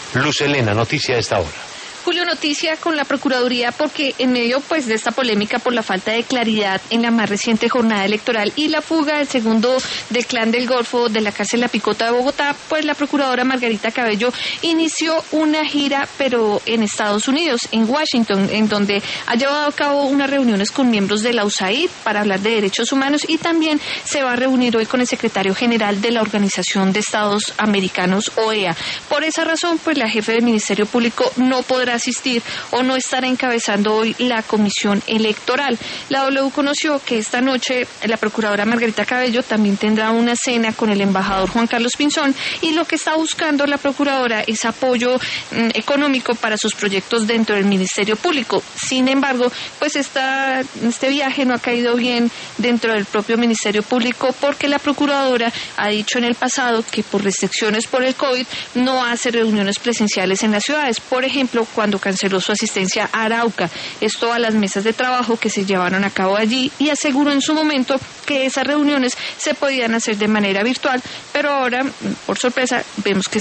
Luz Helena, noticia de esta hora. Julio, noticia con la Procuraduría porque en medio de esta polémica por la falta de claridad en la más reciente jornada electoral y la fuga del segundo del Clan del Golfo de la cárcel La Picota de Bogotá, pues la Procuradora Margarita Cabello inició una gira, pero en Estados Unidos, en Washington, en donde ha llevado a cabo unas reuniones con miembros de la USAID para hablar de derechos humanos y también se va a reunir hoy con el secretario general de la Organización de Estados Americanos, OEA. Por esa razón, pues la jefe del Ministerio Público no podrá asistir o no estará encabezando hoy la comisión electoral. La W conoció que esta noche la procuradora Margarita Cabello también tendrá una cena con el embajador Juan Carlos Pinzón y lo que está buscando la procuradora es apoyo económico para sus proyectos dentro del Ministerio Público. Sin embargo, pues este viaje no ha caído bien dentro del propio Ministerio Público porque la procuradora ha dicho en el pasado que por restricciones por el COVID no hace reuniones presenciales en las ciudades. Por ejemplo, cuando canceló su asistencia a Arauca, esto a las mesas de trabajo que se llevaron a cabo allí y aseguró en su momento que esas reuniones se podían hacer de manera virtual, pero ahora, por sorpresa, vemos que